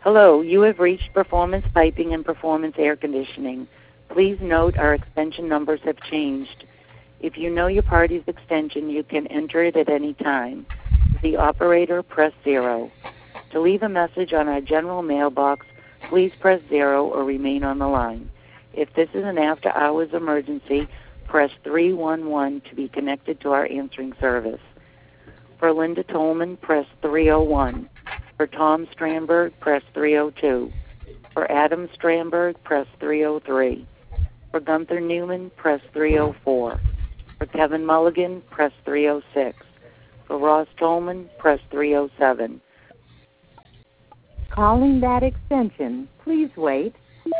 Hello, you have reached Performance Piping and Performance Air Conditioning. Please note our extension numbers have changed. If you know your party's extension, you can enter it at any time. The operator, press 0. To leave a message on our general mailbox, please press 0 or remain on the line. If this is an after-hours emergency, press 311 to be connected to our answering service. For Linda Tolman, press 301. For Tom Stramberg, press 302. For Adam Stramberg, press 303. For Gunther Newman, press 304. For Kevin Mulligan, press 306. For Ross Tolman, press 307. Calling that extension, please wait.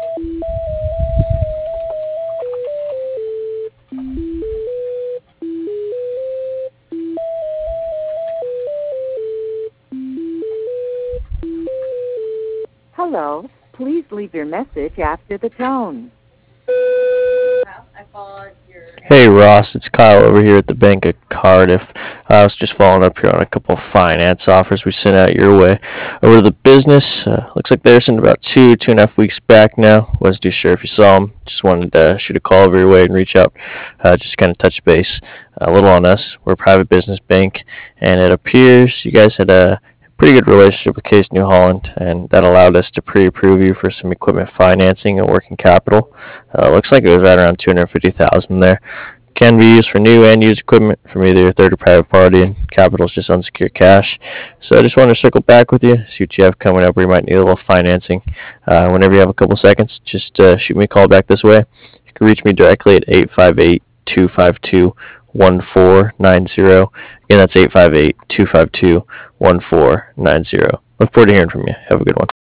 Hello, please leave your message after the tone. Hey Ross, it's Kyle over here at the Bank of Cardiff. I was just following up here on a couple of finance offers we sent out your way over to the business. Looks like they're sent about 2.5 weeks back now. Wasn't too sure if you saw them. Just wanted to shoot a call over your way and reach out, just kind of touch base a little on us. We're a private business bank, and it appears you guys had a pretty good relationship with Case New Holland, and that allowed us to pre-approve you for some equipment financing and working capital. Looks like it was right around 250,000 there. Can be used for new and used equipment from either a third or private party, and capital is just unsecured cash. So I just wanted to circle back with you, see what you have coming up where you might need a little financing. Whenever you have a couple seconds, just shoot me a call back this way. You can reach me directly at 858-252-1490. Again, that's 858-252-1490. Look forward to hearing from you. Have a good one.